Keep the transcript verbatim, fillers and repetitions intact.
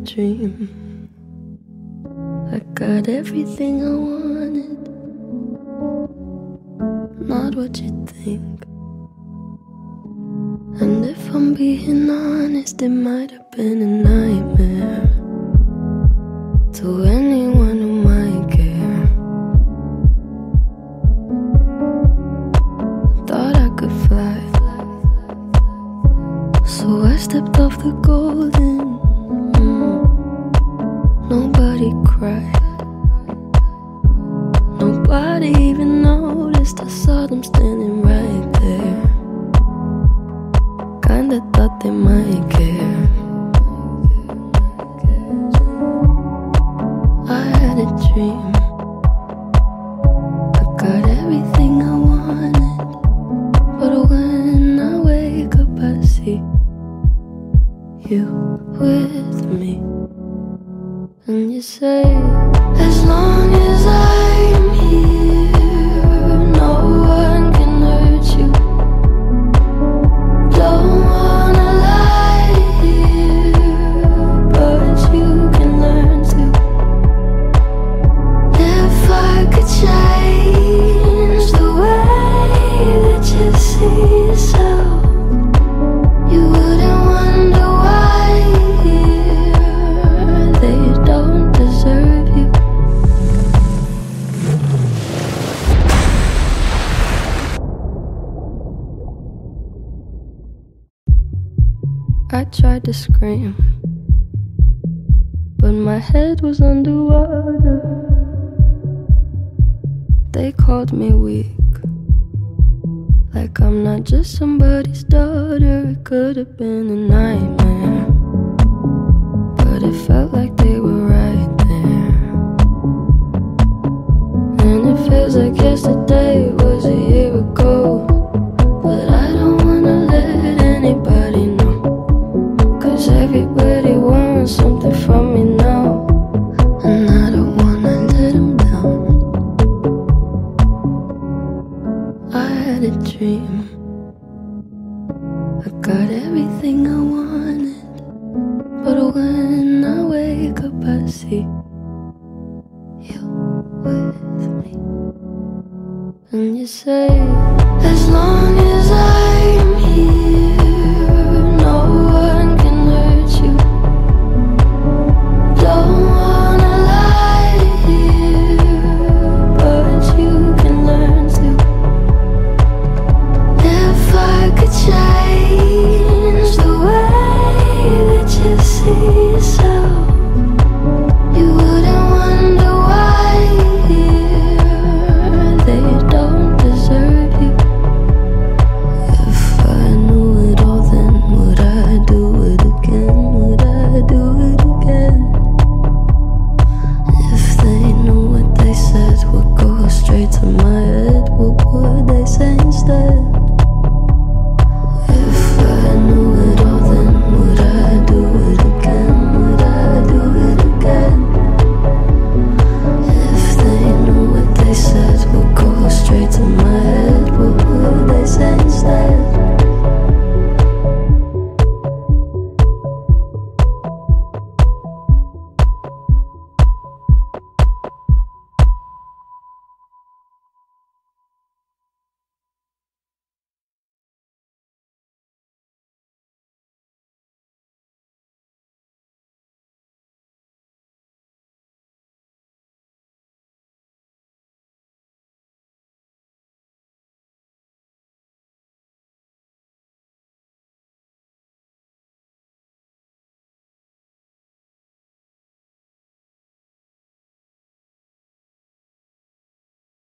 dream. I got everything I wanted, not what you think. And if I'm being honest, it might have been a nightmare to anyone who might care. Thought I could fly, so I stepped off the golden. mm. Nobody cried, nobody even noticed. I saw them standing right there. Kinda thought they might care. I had a dream, I got everything I wanted, but when I wake up I see you with me. And you say, as long as I'm here, no one can hurt you. Don't wanna lie here, but you can learn to. If I could change the way that you see yourself, you wouldn't wonder why here they don't deserve you. I tried to scream, but my head was underwater. They called me weak, like I'm not just somebody's daughter. It could have been a nightmare, but it felt like they were right there. And it feels like yesterday was a year ago, but I don't wanna let anybody know, 'cause everybody wants something from me now, and I don't wanna let them down. I had a dream, I got everything I wanted, but when I wake up I see you with me. And you say, as long as I'm here, no one can hurt you. Don't wanna lie here, but you can learn to. If I could change the way that you see yourself, you wouldn't wonder why here they don't deserve you. If I knew it all, then would I do it again? Would I do it again? If they knew what they said would go straight to my head, what would they say instead?